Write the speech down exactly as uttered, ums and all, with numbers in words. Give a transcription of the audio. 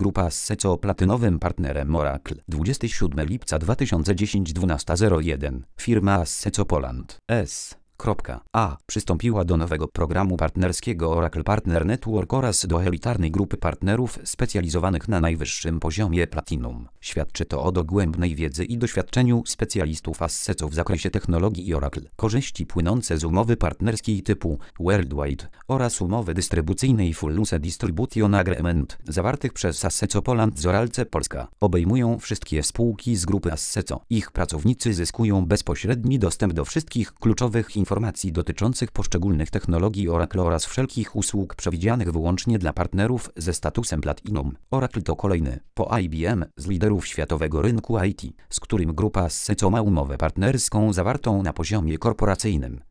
Grupa Asseco platynowym partnerem Oracle. dwudziestego siódmego lipca dwa tysiące dziesiątego dwunasta zero jeden. Firma Asseco Poland S. A. przystąpiła do nowego programu partnerskiego Oracle Partner Network oraz do elitarnej grupy partnerów specjalizowanych na najwyższym poziomie Platinum. Świadczy to o dogłębnej wiedzy i doświadczeniu specjalistów Asseco w zakresie technologii i Oracle. Korzyści płynące z umowy partnerskiej typu Worldwide oraz umowy dystrybucyjnej Full Use Distribution Agreement zawartych przez Asseco Poland z Oracle Polska obejmują wszystkie spółki z grupy Asseco. Ich pracownicy zyskują bezpośredni dostęp do wszystkich kluczowych informacji informacji dotyczących poszczególnych technologii Oracle oraz wszelkich usług przewidzianych wyłącznie dla partnerów ze statusem Platinum. Oracle to kolejny, po I B M, z liderów światowego rynku I T, z którym grupa Asseco ma umowę partnerską zawartą na poziomie korporacyjnym.